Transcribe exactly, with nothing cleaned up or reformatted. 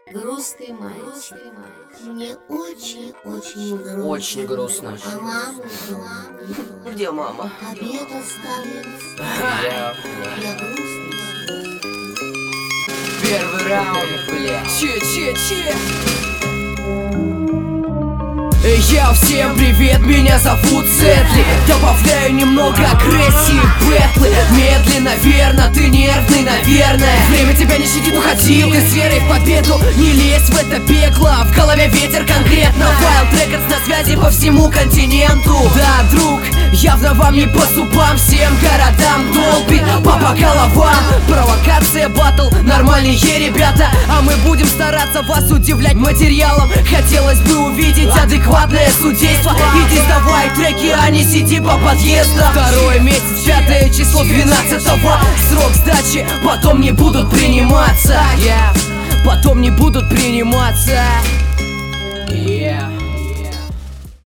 Грустный мальчик. Мне очень-очень грустно. Очень грустно. А маму дома. Где мама? Обед оставился. Я, Я грустный. Первый раунд, бля. Че-че-че. Я всем привет, меня зовут Сетли. Добавляю немного агрессии, бэтлы. Медленно, верно, ты нервный, наверное. Время тебя не щадит, уходи. Ты с верой в победу, не лезь в это пекло. В голове ветер конкретно. Wild Records на связи по всему континенту. Да, друг, явно вам не по зубам. Всем городам долбит по головам. Провокация, батл, нормальные ребята. А мы будем стараться вас удивлять материалом. Хотелось бы увидеть адекватное судейство. Иди сдавай треки, а не сиди по подъездам. Второй месяц, пятое число двенадцатого. Срок сдачи, потом не будут приниматься. yeah. Потом не будут приниматься. yeah.